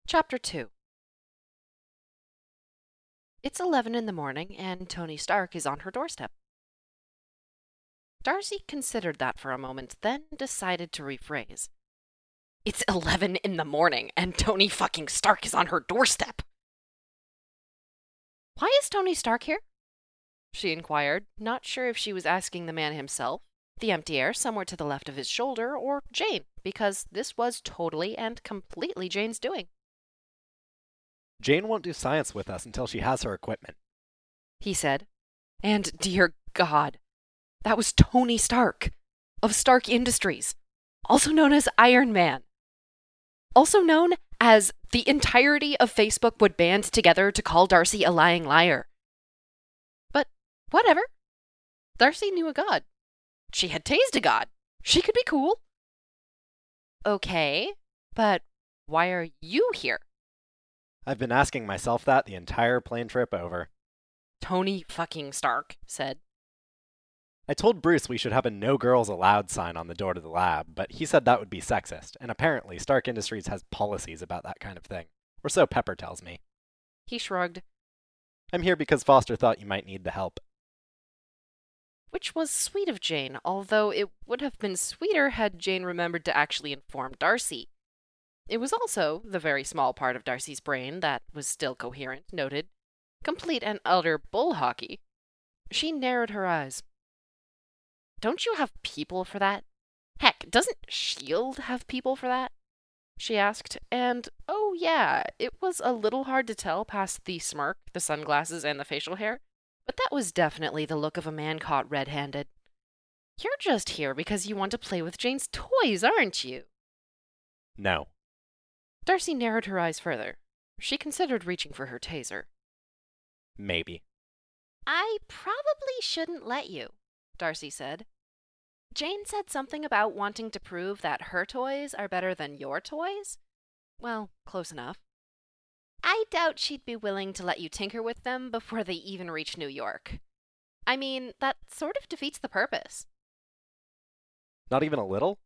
Chapter 2. It's 11 in the morning, and Tony Stark is on her doorstep. Darcy considered that for a moment, then decided to rephrase. It's 11 in the morning, and Tony fucking Stark is on her doorstep! Why is Tony Stark here? She inquired, not sure if she was asking the man himself, the empty air somewhere to the left of his shoulder, or Jane, because this was totally and completely Jane's doing. Jane won't do science with us until she has her equipment, he said. And dear God, that was Tony Stark, of Stark Industries, also known as Iron Man. Also known as the entirety of Facebook would band together to call Darcy a lying liar. But whatever. Darcy knew a god. She had tased a god. She could be cool. Okay, but why are you here? I've been asking myself that the entire plane trip over. Tony fucking Stark said. I told Bruce we should have a no girls allowed sign on the door to the lab, but he said that would be sexist, and apparently Stark Industries has policies about that kind of thing. Or so Pepper tells me. He shrugged. I'm here because Foster thought you might need the help. Which was sweet of Jane, although it would have been sweeter had Jane remembered to actually inform Darcy. It was also the very small part of Darcy's brain that was still coherent, noted, complete and utter bull hockey. She narrowed her eyes. Don't you have people for that? Heck, doesn't S.H.I.E.L.D. have people for that? She asked, and oh yeah, it was a little hard to tell past the smirk, the sunglasses, and the facial hair, but that was definitely the look of a man caught red-handed. You're just here because you want to play with Jane's toys, aren't you? No. Darcy narrowed her eyes further. She considered reaching for her taser. Maybe. I probably shouldn't let you, Darcy said. Jane said something about wanting to prove that her toys are better than your toys? Well, close enough. I doubt she'd be willing to let you tinker with them before they even reach New York. I mean, that sort of defeats the purpose. Not even a little?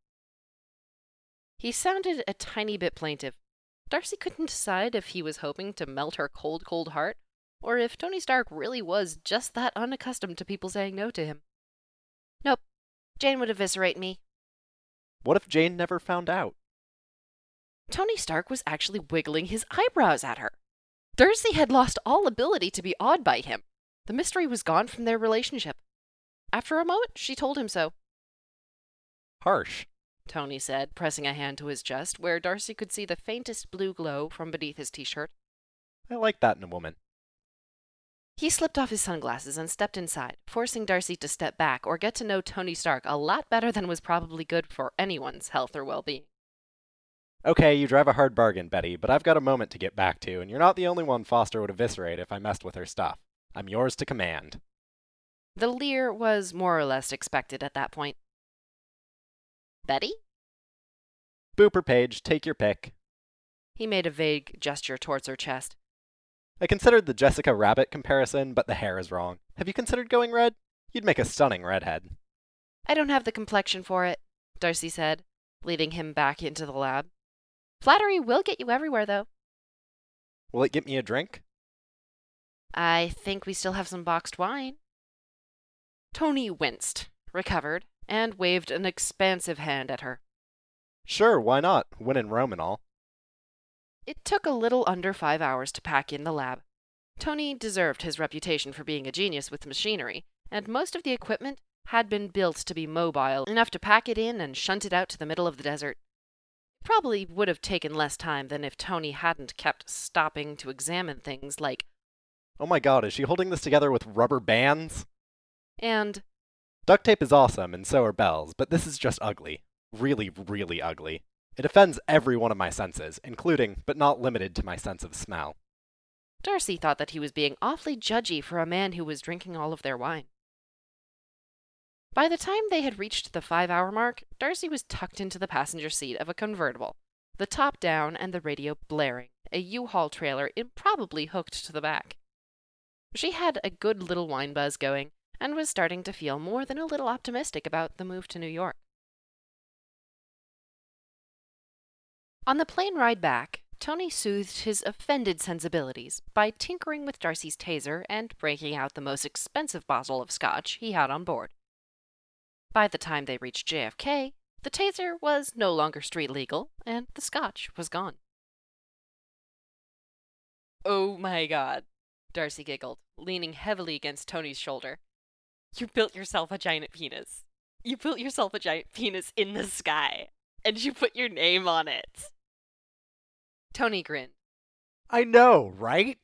He sounded a tiny bit plaintive. Darcy couldn't decide if he was hoping to melt her cold, cold heart, or if Tony Stark really was just that unaccustomed to people saying no to him. Nope. Jane would eviscerate me. What if Jane never found out? Tony Stark was actually wiggling his eyebrows at her. Darcy had lost all ability to be awed by him. The mystery was gone from their relationship. After a moment, she told him so. Harsh, Tony said, pressing a hand to his chest, where Darcy could see the faintest blue glow from beneath his t-shirt. I like that in a woman. He slipped off his sunglasses and stepped inside, forcing Darcy to step back or get to know Tony Stark a lot better than was probably good for anyone's health or well-being. Okay, you drive a hard bargain, Betty, but I've got a moment to get back to, and you're not the only one Foster would eviscerate if I messed with her stuff. I'm yours to command. The leer was more or less expected at that point. Betty? Booper Page, take your pick. He made a vague gesture towards her chest. I considered the Jessica Rabbit comparison, but the hair is wrong. Have you considered going red? You'd make a stunning redhead. I don't have the complexion for it, Darcy said, leading him back into the lab. Flattery will get you everywhere, though. Will it get me a drink? I think we still have some boxed wine. Tony winced, recovered, and waved an expansive hand at her. Sure, why not? When in Rome and all. It took a little under 5 hours to pack in the lab. Tony deserved his reputation for being a genius with machinery, and most of the equipment had been built to be mobile enough to pack it in and shunt it out to the middle of the desert. It probably would have taken less time than if Tony hadn't kept stopping to examine things like, Oh my god, is she holding this together with rubber bands? And Duct tape is awesome, and so are bells, but this is just ugly. Really, really ugly. It offends every one of my senses, including, but not limited to, my sense of smell. Darcy thought that he was being awfully judgy for a man who was drinking all of their wine. By the time they had reached the 5-hour mark, Darcy was tucked into the passenger seat of a convertible, the top down and the radio blaring, a U-Haul trailer improbably hooked to the back. She had a good little wine buzz going, and was starting to feel more than a little optimistic about the move to New York. On the plane ride back, Tony soothed his offended sensibilities by tinkering with Darcy's taser and breaking out the most expensive bottle of scotch he had on board. By the time they reached JFK, the taser was no longer street legal, and the scotch was gone. "Oh my god," Darcy giggled, leaning heavily against Tony's shoulder. "You built yourself a giant penis. You built yourself a giant penis in the sky, and you put your name on it." Tony grinned. I know, right?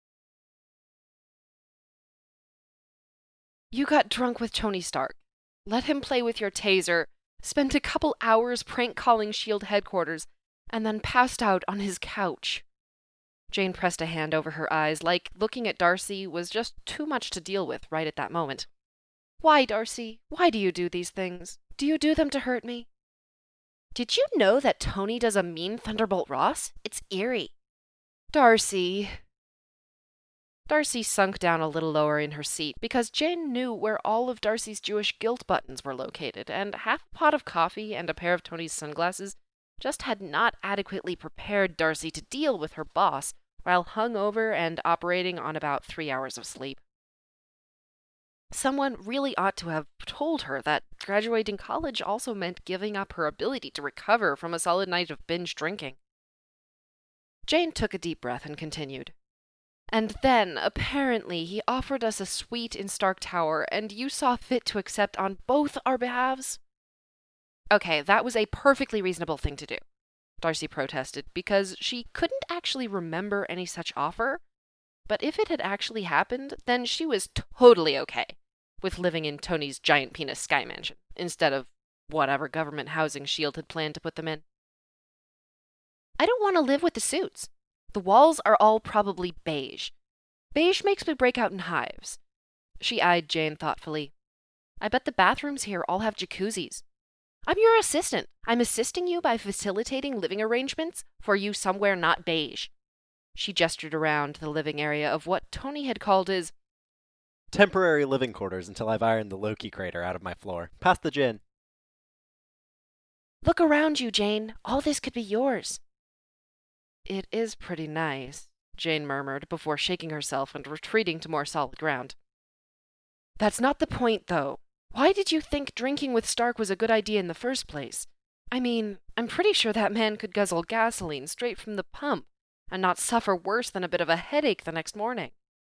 "You got drunk with Tony Stark, let him play with your taser, spent a couple hours prank calling S.H.I.E.L.D. headquarters, and then passed out on his couch." Jane pressed a hand over her eyes, like looking at Darcy was just too much to deal with right at that moment. "Why, Darcy? Why do you do these things? Do you do them to hurt me?" "Did you know that Tony does a mean Thunderbolt Ross? It's eerie." "Darcy." Darcy sunk down a little lower in her seat because Jane knew where all of Darcy's Jewish guilt buttons were located, and half a pot of coffee and a pair of Tony's sunglasses just had not adequately prepared Darcy to deal with her boss while hungover and operating on about 3 hours of sleep. Someone really ought to have told her that graduating college also meant giving up her ability to recover from a solid night of binge drinking. Jane took a deep breath and continued. "And then, apparently, he offered us a suite in Stark Tower, and you saw fit to accept on both our behalves?" "Okay, that was a perfectly reasonable thing to do," Darcy protested, because she couldn't actually remember any such offer. But if it had actually happened, then she was totally okay with living in Tony's giant penis sky mansion, instead of whatever government housing S.H.I.E.L.D. had planned to put them in. "I don't want to live with the suits. The walls are all probably beige. Beige makes me break out in hives." She eyed Jane thoughtfully. "I bet the bathrooms here all have jacuzzis. I'm your assistant. I'm assisting you by facilitating living arrangements for you somewhere not beige." She gestured around the living area of what Tony had called his temporary living quarters until I've ironed the Loki crater out of my floor. Pass the gin. "Look around you, Jane. All this could be yours." "It is pretty nice," Jane murmured before shaking herself and retreating to more solid ground. "That's not the point, though. Why did you think drinking with Stark was a good idea in the first place? I mean, I'm pretty sure that man could guzzle gasoline straight from the pump and not suffer worse than a bit of a headache the next morning."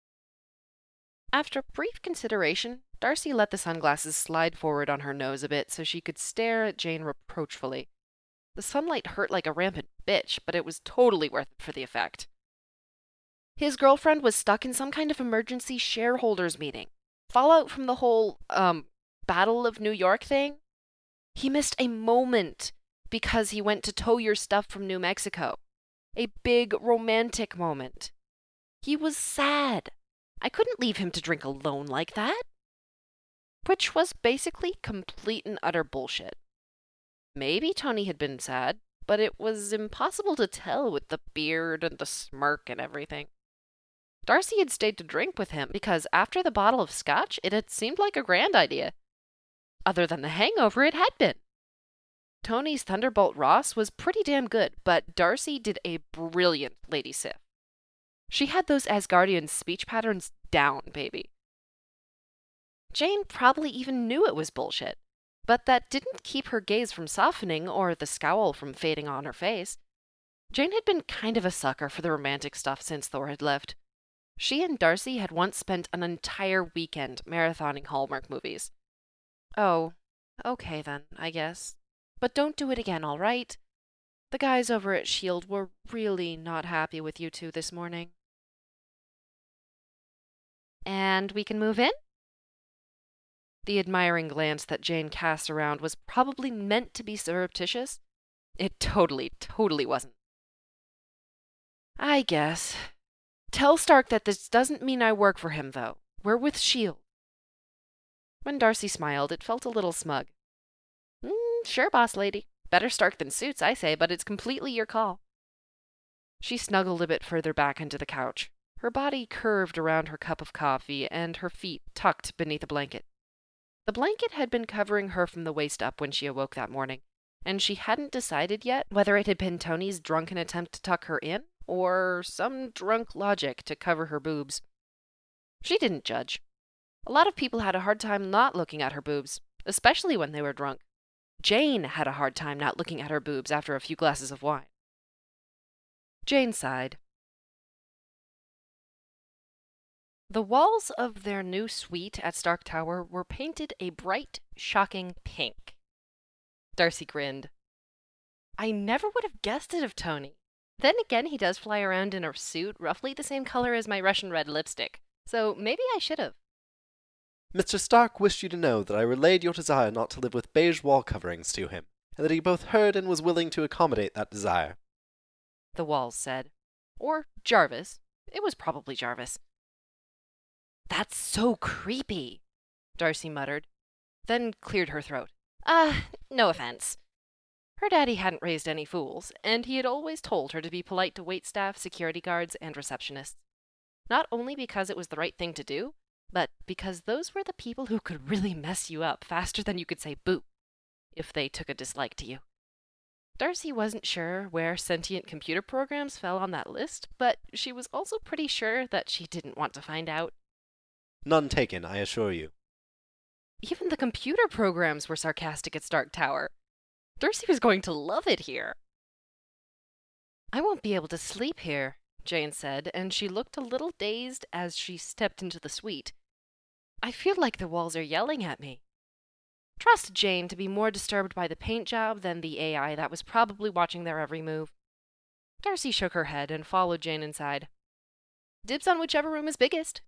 After brief consideration, Darcy let the sunglasses slide forward on her nose a bit so she could stare at Jane reproachfully. The sunlight hurt like a rampant bitch, but it was totally worth it for the effect. "His girlfriend was stuck in some kind of emergency shareholders meeting. Fallout from the whole, Battle of New York thing. He missed a moment because he went to tow your stuff from New Mexico. A big romantic moment. He was sad. I couldn't leave him to drink alone like that." Which was basically complete and utter bullshit. Maybe Tony had been sad, but it was impossible to tell with the beard and the smirk and everything. Darcy had stayed to drink with him because after the bottle of scotch, it had seemed like a grand idea. Other than the hangover, it had been. Tony's Thunderbolt Ross was pretty damn good, but Darcy did a brilliant Lady Sif. She had those Asgardian speech patterns down, baby. Jane probably even knew it was bullshit, but that didn't keep her gaze from softening or the scowl from fading on her face. Jane had been kind of a sucker for the romantic stuff since Thor had left. She and Darcy had once spent an entire weekend marathoning Hallmark movies. "Oh, okay then, I guess. But don't do it again, all right? The guys over at S.H.I.E.L.D. were really not happy with you two this morning." "And we can move in?" The admiring glance that Jane cast around was probably meant to be surreptitious. It totally wasn't. "I guess. Tell Stark that this doesn't mean I work for him, though. We're with S.H.I.E.L.D. When Darcy smiled, it felt a little smug. Sure, boss lady. Better Stark than Suits, I say, but it's completely your call." She snuggled a bit further back into the couch, her body curved around her cup of coffee and her feet tucked beneath a blanket. The blanket had been covering her from the waist up when she awoke that morning, and she hadn't decided yet whether it had been Tony's drunken attempt to tuck her in or some drunk logic to cover her boobs. She didn't judge. A lot of people had a hard time not looking at her boobs, especially when they were drunk. Jane had a hard time not looking at her boobs after a few glasses of wine. Jane sighed. The walls of their new suite at Stark Tower were painted a bright, shocking pink. Darcy grinned. I never would have guessed it of Tony. Then again, he does fly around in a suit roughly the same color as my Russian red lipstick, so maybe I should have. Mr. Stark wished you to know that I relayed your desire not to live with beige wall coverings to him, and that he both heard and was willing to accommodate that desire. The walls said. Or Jarvis. It was probably Jarvis. That's so creepy, Darcy muttered, then cleared her throat. No offense. Her daddy hadn't raised any fools, and he had always told her to be polite to waitstaff, security guards, and receptionists. Not only because it was the right thing to do, but because those were the people who could really mess you up faster than you could say boo, if they took a dislike to you. Darcy wasn't sure where sentient computer programs fell on that list, but she was also pretty sure that she didn't want to find out. None taken, I assure you. Even the computer programs were sarcastic at Stark Tower. Darcy was going to love it here. I won't be able to sleep here, Jane said, and she looked a little dazed as she stepped into the suite. I feel like the walls are yelling at me. Trust Jane to be more disturbed by the paint job than the AI that was probably watching their every move. Darcy shook her head and followed Jane inside. Dibs on whichever room is biggest.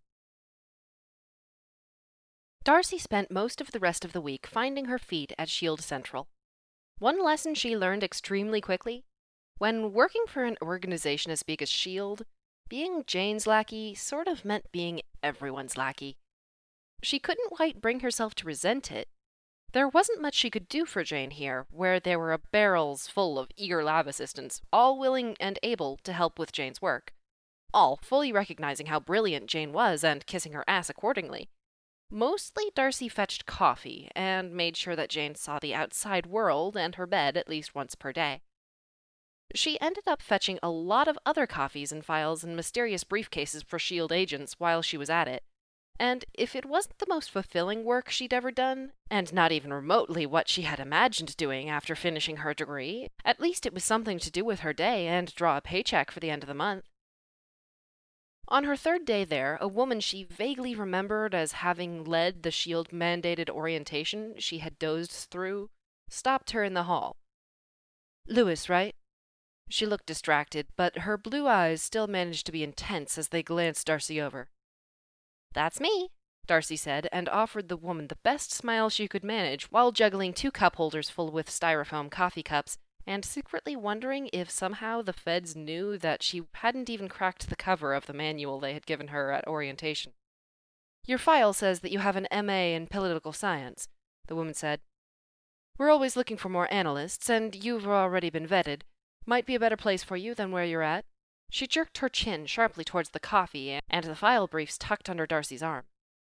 Darcy spent most of the rest of the week finding her feet at Shield Central. One lesson she learned extremely quickly: when working for an organization as big as S.H.I.E.L.D., being Jane's lackey sort of meant being everyone's lackey. She couldn't quite bring herself to resent it. There wasn't much she could do for Jane here, where there were barrels full of eager lab assistants, all willing and able to help with Jane's work, all fully recognizing how brilliant Jane was and kissing her ass accordingly. Mostly Darcy fetched coffee and made sure that Jane saw the outside world and her bed at least once per day. She ended up fetching a lot of other coffees and files and mysterious briefcases for S.H.I.E.L.D. agents while she was at it, and if it wasn't the most fulfilling work she'd ever done, and not even remotely what she had imagined doing after finishing her degree, at least it was something to do with her day and draw a paycheck for the end of the month. On her third day there, a woman she vaguely remembered as having led the S.H.I.E.L.D. mandated orientation she had dozed through stopped her in the hall. Lewis, right? She looked distracted, but her blue eyes still managed to be intense as they glanced Darcy over. That's me, Darcy said, and offered the woman the best smile she could manage while juggling 2 cup holders full with styrofoam coffee cups and secretly wondering if somehow the feds knew that she hadn't even cracked the cover of the manual they had given her at orientation. Your file says that you have an M.A. in political science, the woman said. We're always looking for more analysts, and you've already been vetted. Might be a better place for you than where you're at. She jerked her chin sharply towards the coffee and the file briefs tucked under Darcy's arm.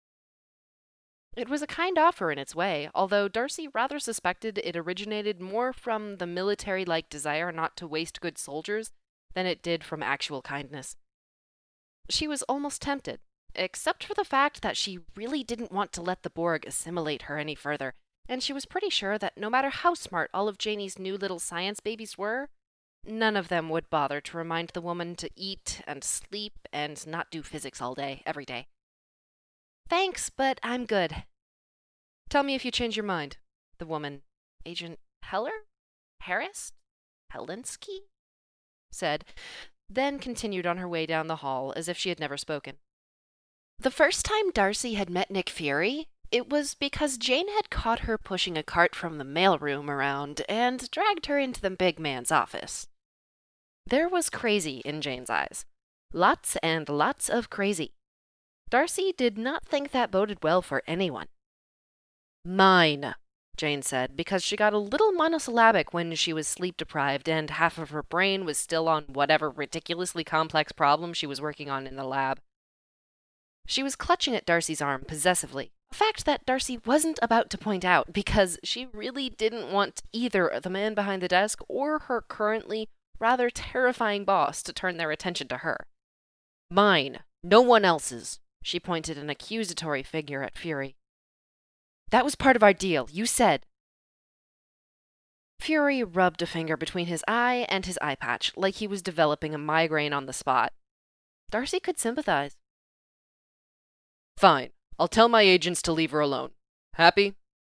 It was a kind offer in its way, although Darcy rather suspected it originated more from the military-like desire not to waste good soldiers than it did from actual kindness. She was almost tempted, except for the fact that she really didn't want to let the Borg assimilate her any further, and she was pretty sure that no matter how smart all of Janie's new little science babies were, none of them would bother to remind the woman to eat and sleep and not do physics all day, every day. Thanks, but I'm good. Tell me if you change your mind, the woman, Agent Heller? Harris? Helinsky? Said, then continued on her way down the hall as if she had never spoken. The first time Darcy had met Nick Fury, it was because Jane had caught her pushing a cart from the mailroom around and dragged her into the big man's office. There was crazy in Jane's eyes. Lots and lots of crazy. Darcy did not think that boded well for anyone. Mine, Jane said, because she got a little monosyllabic when she was sleep-deprived and half of her brain was still on whatever ridiculously complex problem she was working on in the lab. She was clutching at Darcy's arm possessively, A fact that Darcy wasn't about to point out because she really didn't want either the man behind the desk or her currently rather terrifying boss to turn their attention to her. "Mine, no one else's," she pointed an accusatory finger at Fury. "That was part of our deal, you said." Fury rubbed a finger between his eye and his eye patch, like he was developing a migraine on the spot. Darcy could sympathize. "Fine. I'll tell my agents to leave her alone. Happy?"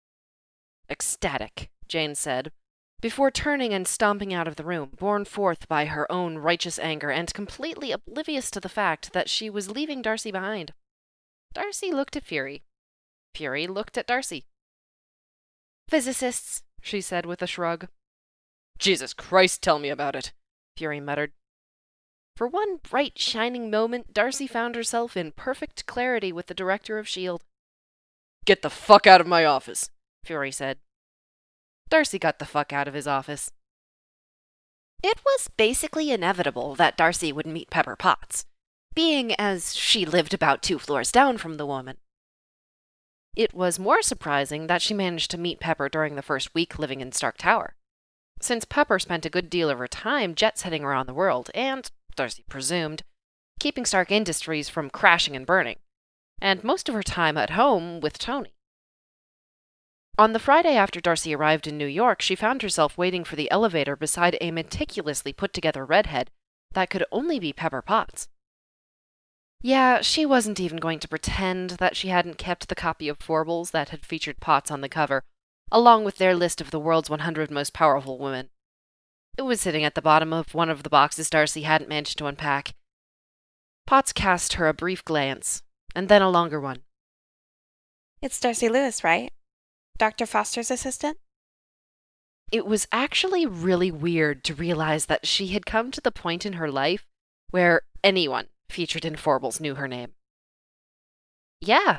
"Ecstatic," Jane said, before turning and stomping out of the room, borne forth by her own righteous anger and completely oblivious to the fact that she was leaving Darcy behind. Darcy looked at Fury. Fury looked at Darcy. "Physicists," she said with a shrug. "Jesus Christ, tell me about it," Fury muttered. For one bright, shining moment, Darcy found herself in perfect clarity with the director of S.H.I.E.L.D. "Get the fuck out of my office," Fury said. Darcy got the fuck out of his office. It was basically inevitable that Darcy would meet Pepper Potts, being as she lived about 2 floors down from the woman. It was more surprising that she managed to meet Pepper during the first week living in Stark Tower, since Pepper spent a good deal of her time jet-setting around the world and, Darcy presumed, keeping Stark Industries from crashing and burning, and most of her time at home with Tony. On the Friday after Darcy arrived in New York, she found herself waiting for the elevator beside a meticulously put-together redhead that could only be Pepper Potts. Yeah, she wasn't even going to pretend that she hadn't kept the copy of Forbes that had featured Potts on the cover, along with their list of the world's 100 most powerful women. It was sitting at the bottom of one of the boxes Darcy hadn't managed to unpack. Potts cast her a brief glance, and then a longer one. "It's Darcy Lewis, right? Dr. Foster's assistant?" It was actually really weird to realize that she had come to the point in her life where anyone featured in Forbes knew her name. "Yeah."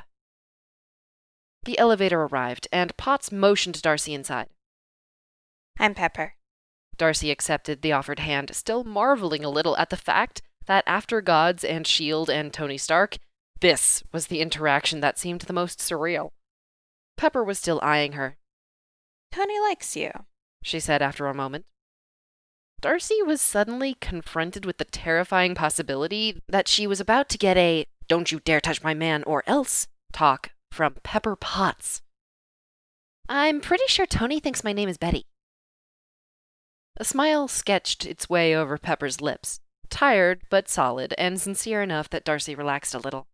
The elevator arrived, and Potts motioned Darcy inside. "I'm Pepper." Darcy accepted the offered hand, still marveling a little at the fact that after Gods and S.H.I.E.L.D. and Tony Stark, this was the interaction that seemed the most surreal. Pepper was still eyeing her. "Tony likes you," she said after a moment. Darcy was suddenly confronted with the terrifying possibility that she was about to get a "don't you dare touch my man or else" talk from Pepper Potts. "I'm pretty sure Tony thinks my name is Betty." A smile sketched its way over Pepper's lips, tired but solid and sincere enough that Darcy relaxed a little.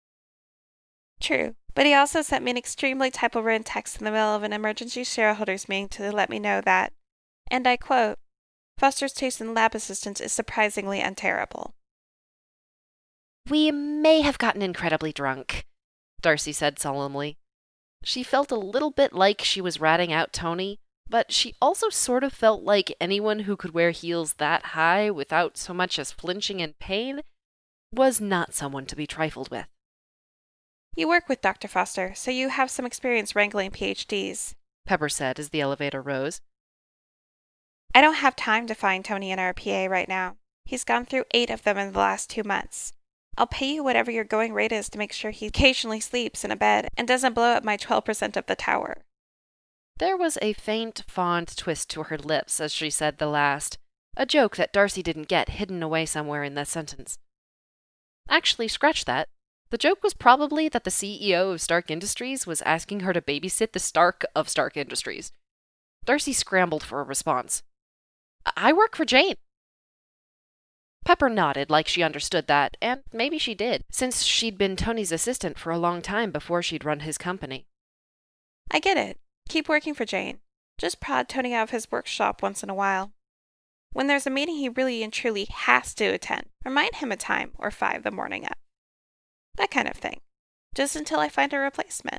"True, but he also sent me an extremely typo-written text in the middle of an emergency shareholders meeting to let me know that, and I quote, Foster's taste in lab assistants is surprisingly unterrible." "We may have gotten incredibly drunk," Darcy said solemnly. She felt a little bit like she was ratting out Tony, but she also sort of felt like anyone who could wear heels that high without so much as flinching in pain was not someone to be trifled with. "You work with Dr. Foster, so you have some experience wrangling PhDs," Pepper said as the elevator rose. "I don't have time to find Tony an RPA right now. He's gone through 8 of them in the last 2 months. I'll pay you whatever your going rate is to make sure he occasionally sleeps in a bed and doesn't blow up my 12% of the tower." There was a faint, fond twist to her lips as she said the last, a joke that Darcy didn't get hidden away somewhere in that sentence. Actually, scratch that. The joke was probably that the CEO of Stark Industries was asking her to babysit the Stark of Stark Industries. Darcy scrambled for a response. "I work for Jane." Pepper nodded like she understood that, and maybe she did, since she'd been Tony's assistant for a long time before she'd run his company. "I get it. Keep working for Jane. Just prod Tony out of his workshop once in a while. When there's a meeting he really and truly has to attend, remind him a time or 5 the morning of. That kind of thing. Just until I find a replacement."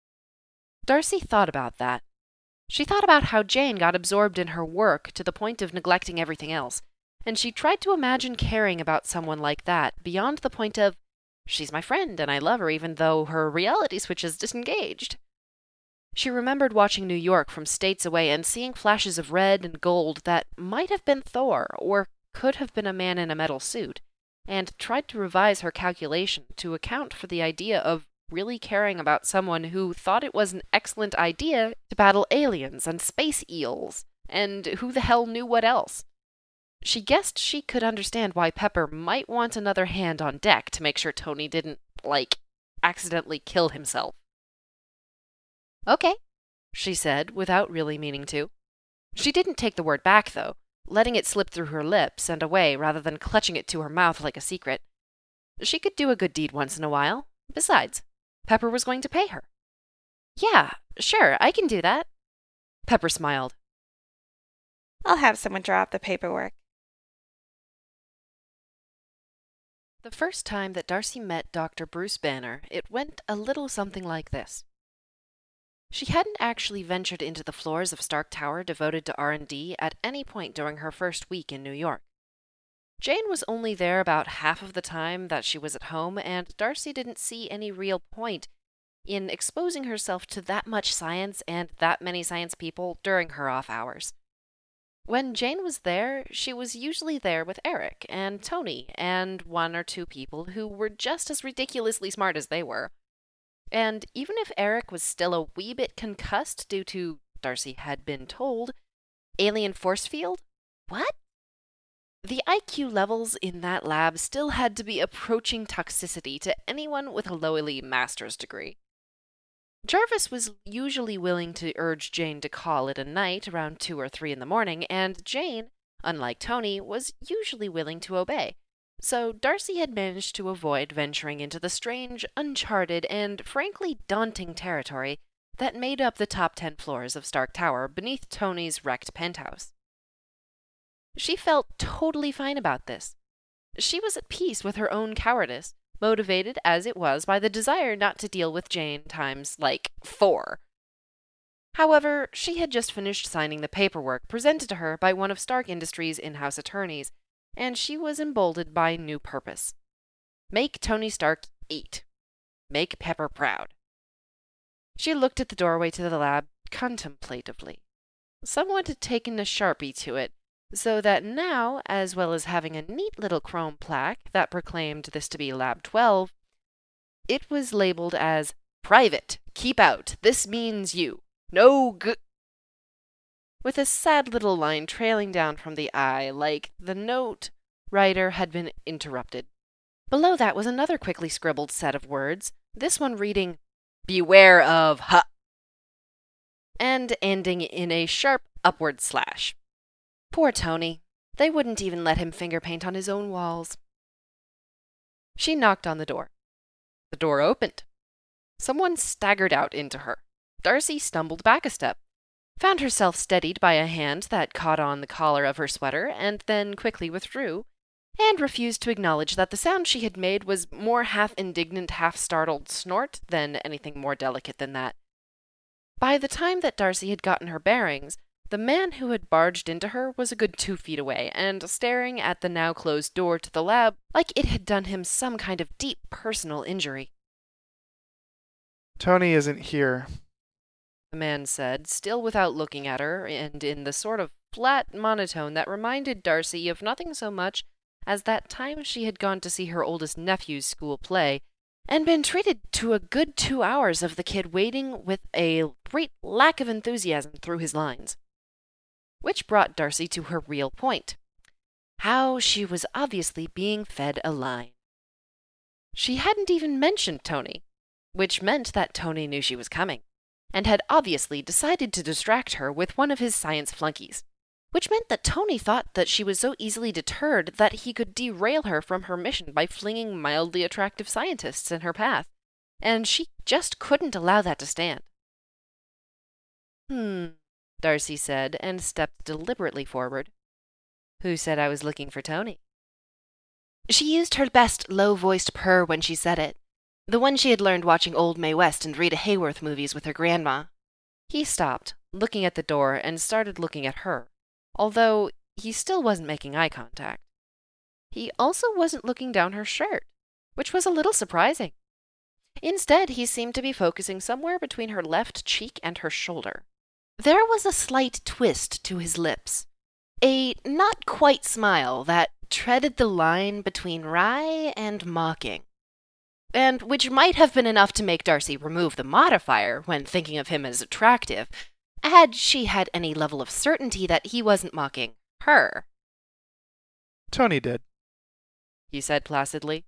Darcy thought about that. She thought about how Jane got absorbed in her work to the point of neglecting everything else, and she tried to imagine caring about someone like that beyond the point of, she's my friend and I love her even though her reality switch is disengaged. She remembered watching New York from states away and seeing flashes of red and gold that might have been Thor or could have been a man in a metal suit, and tried to revise her calculation to account for the idea of really caring about someone who thought it was an excellent idea to battle aliens and space eels, and who the hell knew what else. She guessed she could understand why Pepper might want another hand on deck to make sure Tony didn't, accidentally kill himself. Okay, she said, without really meaning to. She didn't take the word back, though, letting it slip through her lips and away rather than clutching it to her mouth like a secret. She could do a good deed once in a while. Besides, Pepper was going to pay her. Yeah, sure, I can do that. Pepper smiled. I'll have someone draw up the paperwork. The first time that Darcy met Dr. Bruce Banner, it went a little something like this. She hadn't actually ventured into the floors of Stark Tower devoted to R&D at any point during her first week in New York. Jane was only there about half of the time that she was at home, and Darcy didn't see any real point in exposing herself to that much science and that many science people during her off hours. When Jane was there, she was usually there with Eric and Tony and one or two people who were just as ridiculously smart as they were. And even if Eric was still a wee bit concussed due to, Darcy had been told, alien force field? What? The IQ levels in that lab still had to be approaching toxicity to anyone with a lowly master's degree. Jarvis was usually willing to urge Jane to call it a night around 2 or 3 in the morning, and Jane, unlike Tony, was usually willing to obey. So Darcy had managed to avoid venturing into the strange, uncharted, and frankly daunting territory that made up the top 10 floors of Stark Tower beneath Tony's wrecked penthouse. She felt totally fine about this. She was at peace with her own cowardice, motivated as it was by the desire not to deal with Jane times, 4. However, she had just finished signing the paperwork presented to her by one of Stark Industries' in-house attorneys, and she was emboldened by a new purpose. Make Tony Stark eat. Make Pepper proud. She looked at the doorway to the lab contemplatively. Someone had taken a Sharpie to it, so that now, as well as having a neat little chrome plaque that proclaimed this to be Lab 12, it was labeled as Private. Keep out. This means you. No good. With a sad little line trailing down from the eye, like the note writer had been interrupted. Below that was another quickly scribbled set of words, this one reading, Beware of and ending in a sharp upward slash. Poor Tony. They wouldn't even let him finger paint on his own walls. She knocked on the door. The door opened. Someone staggered out into her. Darcy stumbled back a step, found herself steadied by a hand that caught on the collar of her sweater, and then quickly withdrew, and refused to acknowledge that the sound she had made was more half-indignant, half-startled snort than anything more delicate than that. By the time that Darcy had gotten her bearings, the man who had barged into her was a good 2 feet away, and staring at the now-closed door to the lab like it had done him some kind of deep personal injury. Tony isn't here, the man said, still without looking at her, and in the sort of flat monotone that reminded Darcy of nothing so much as that time she had gone to see her oldest nephew's school play, and been treated to a good 2 hours of the kid waiting with a great lack of enthusiasm through his lines. Which brought Darcy to her real point. How she was obviously being fed a line. She hadn't even mentioned Tony, which meant that Tony knew she was coming, and had obviously decided to distract her with one of his science flunkies, which meant that Tony thought that she was so easily deterred that he could derail her from her mission by flinging mildly attractive scientists in her path, and she just couldn't allow that to stand. Darcy said, and stepped deliberately forward. Who said I was looking for Tony? She used her best low-voiced purr when she said it, the one she had learned watching old Mae West and Rita Hayworth movies with her grandma. He stopped, looking at the door, and started looking at her, although he still wasn't making eye contact. He also wasn't looking down her shirt, which was a little surprising. Instead, he seemed to be focusing somewhere between her left cheek and her shoulder. There was a slight twist to his lips, a not-quite smile that treaded the line between wry and mocking. and which might have been enough to make Darcy remove the modifier when thinking of him as attractive, had she had any level of certainty that he wasn't mocking her. Tony did. He said placidly.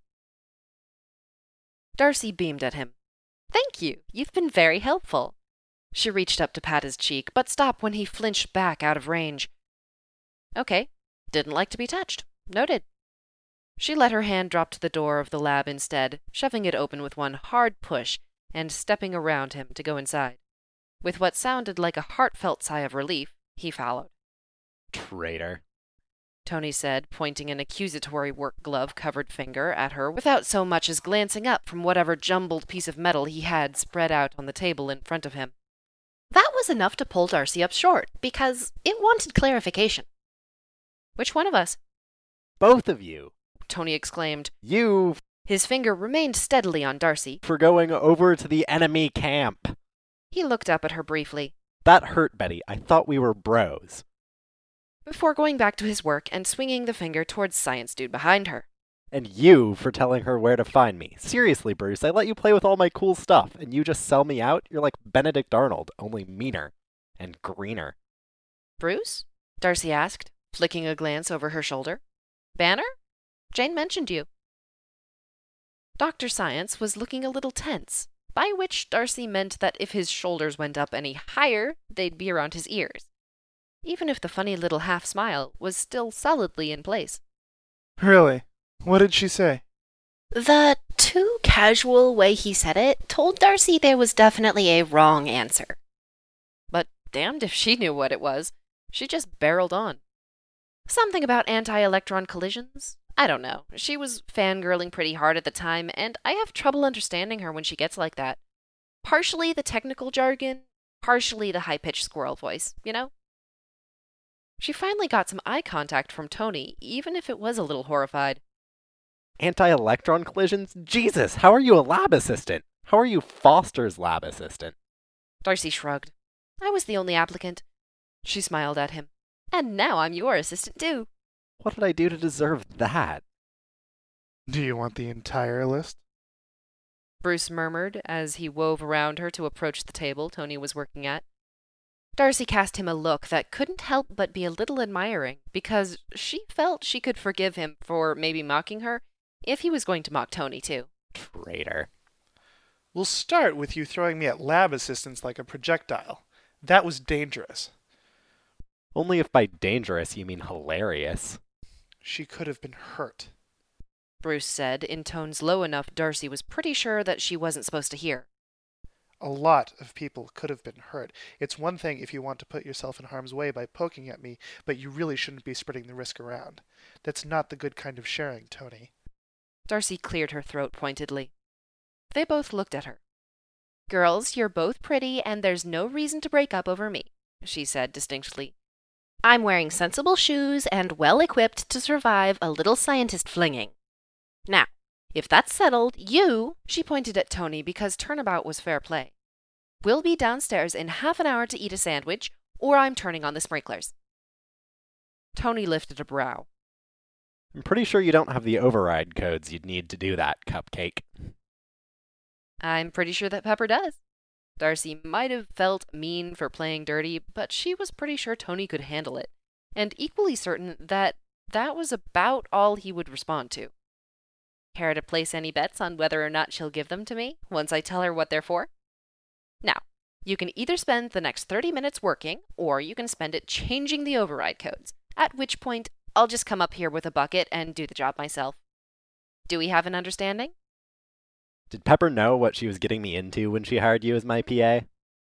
Darcy beamed at him. Thank you. You've been very helpful. She reached up to pat his cheek, but stopped when he flinched back out of range. Okay. Didn't like to be touched. Noted. She let her hand drop to the door of the lab instead, shoving it open with one hard push and stepping around him to go inside. With what sounded like a heartfelt sigh of relief, he followed. Traitor, Tony said, pointing an accusatory work glove-covered finger at her without so much as glancing up from whatever jumbled piece of metal he had spread out on the table in front of him. That was enough to pull Darcy up short, because it wanted clarification. Which one of us? Both of you. Tony exclaimed. You His finger remained steadily on Darcy. for going over to the enemy camp. He looked up at her briefly, That hurt, Betty. I thought we were bros. before going back to his work and swinging the finger towards Science Dude behind her. And you for telling her where to find me. Seriously, Bruce, I let you play with all my cool stuff, and you just sell me out? You're like Benedict Arnold, only meaner. And greener. Bruce? Darcy asked, flicking a glance over her shoulder. Banner? Jane mentioned you. Dr. Science was looking a little tense, by which Darcy meant that if his shoulders went up any higher, they'd be around his ears, even if the funny little half-smile was still solidly in place. Really? What did she say? The too casual way he said it told Darcy there was definitely a wrong answer. But damned if she knew what it was. She just barreled on. Something about anti-electron collisions? I don't know. She was fangirling pretty hard at the time, and I have trouble understanding her when she gets like that. Partially the technical jargon, partially the high-pitched squirrel voice, you know? She finally got some eye contact from Tony, even if it was a little horrified. Anti-electron collisions? Jesus, how are you a lab assistant? How are you Foster's lab assistant? Darcy shrugged. I was the only applicant. She smiled at him. And now I'm your assistant, too. What did I do to deserve that? Do you want the entire list? Bruce murmured as he wove around her to approach the table Tony was working at. Darcy cast him a look that couldn't help but be a little admiring, because she felt she could forgive him for maybe mocking her if he was going to mock Tony, too. Traitor. We'll start with you throwing me at lab assistants like a projectile. That was dangerous. Only if by dangerous you mean hilarious. She could have been hurt. Bruce said, in tones low enough Darcy was pretty sure that she wasn't supposed to hear. A lot of people could have been hurt. It's one thing if you want to put yourself in harm's way by poking at me, but you really shouldn't be spreading the risk around. That's not the good kind of sharing, Tony. Darcy cleared her throat pointedly. They both looked at her. Girls, you're both pretty, and there's no reason to break up over me, she said distinctly. I'm wearing sensible shoes and well-equipped to survive a little scientist flinging. Now, if that's settled, you, she pointed at Tony because turnabout was fair play, will be downstairs in half an hour to eat a sandwich, or I'm turning on the sprinklers. Tony lifted a brow. I'm pretty sure you don't have the override codes you'd need to do that, Cupcake. I'm pretty sure that Pepper does. Darcy might have felt mean for playing dirty, but she was pretty sure Tony could handle it, and equally certain that that was about all he would respond to. Care to place any bets on whether or not she'll give them to me once I tell her what they're for? Now, you can either spend the next 30 minutes working, or you can spend it changing the override codes, at which point I'll just come up here with a bucket and do the job myself. Do we have an understanding? Did Pepper know what she was getting me into when she hired you as my PA?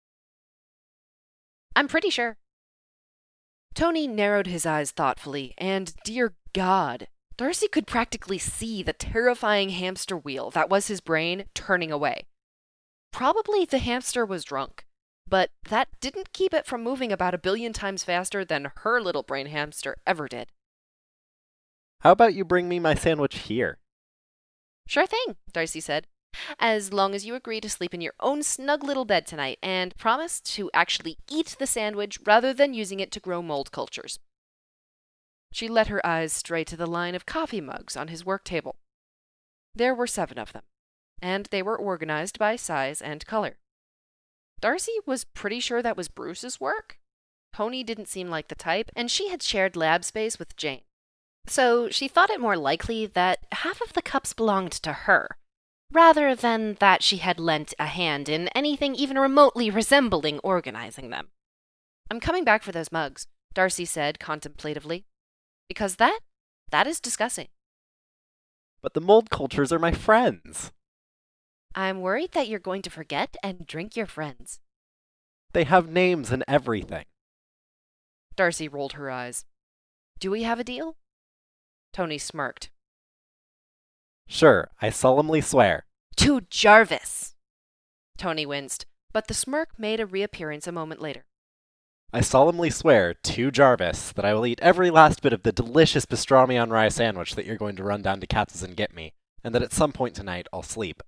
I'm pretty sure. Tony narrowed his eyes thoughtfully, and dear God, Darcy could practically see the terrifying hamster wheel that was his brain turning away. Probably the hamster was drunk, but that didn't keep it from moving about 1 billion times faster than her little brain hamster ever did. How about you bring me my sandwich here? Sure thing, Darcy said. As long as you agree to sleep in your own snug little bed tonight and promise to actually eat the sandwich rather than using it to grow mold cultures. She let her eyes stray to the line of coffee mugs on his work table. There were 7 of them, and they were organized by size and color. Darcy was pretty sure that was Bruce's work. Tony didn't seem like the type, and she had shared lab space with Jane. So she thought it more likely that half of the cups belonged to her, rather than that she had lent a hand in anything even remotely resembling organizing them. "I'm coming back for those mugs," Darcy said contemplatively, "because that is disgusting." But the mold cultures are my friends. "I'm worried that you're going to forget and drink your friends." They have names and everything. Darcy rolled her eyes. "Do we have a deal?" Tony smirked. Sure, I solemnly swear. "To Jarvis!" Tony winced, but the smirk made a reappearance a moment later. I solemnly swear to Jarvis that I will eat every last bit of the delicious pastrami on rye sandwich that you're going to run down to Katz's and get me, and that at some point tonight I'll sleep.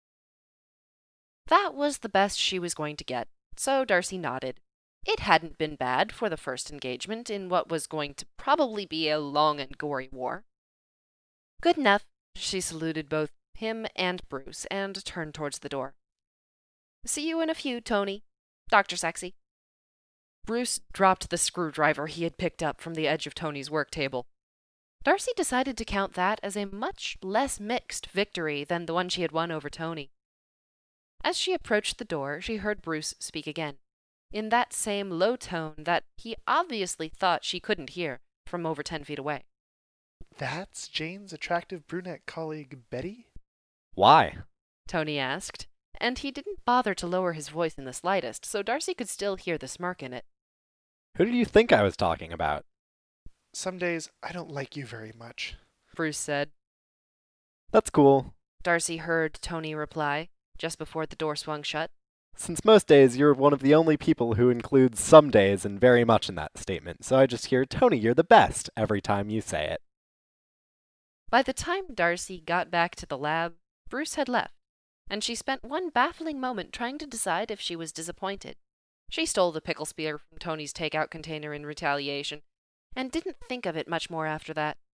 That was the best she was going to get, so Darcy nodded. It hadn't been bad for the first engagement in what was going to probably be a long and gory war. "Good enough," she saluted both him and Bruce and turned towards the door. "See you in a few, Tony. Dr. Sexy." Bruce dropped the screwdriver he had picked up from the edge of Tony's work table. Darcy decided to count that as a much less mixed victory than the one she had won over Tony. As she approached the door, she heard Bruce speak again, in that same low tone that he obviously thought she couldn't hear from over 10 feet away. That's Jane's attractive brunette colleague, Betty? Why? Tony asked, and he didn't bother to lower his voice in the slightest, so Darcy could still hear the smirk in it. Who did you think I was talking about? Some days I don't like you very much, Bruce said. That's cool. Darcy heard Tony reply, just before the door swung shut. Since most days you're one of the only people who includes some days and very much in that statement, so I just hear, Tony, you're the best, every time you say it. By the time Darcy got back to the lab, Bruce had left, and she spent one baffling moment trying to decide if she was disappointed. She stole the pickle spear from Tony's takeout container in retaliation, and didn't think of it much more after that.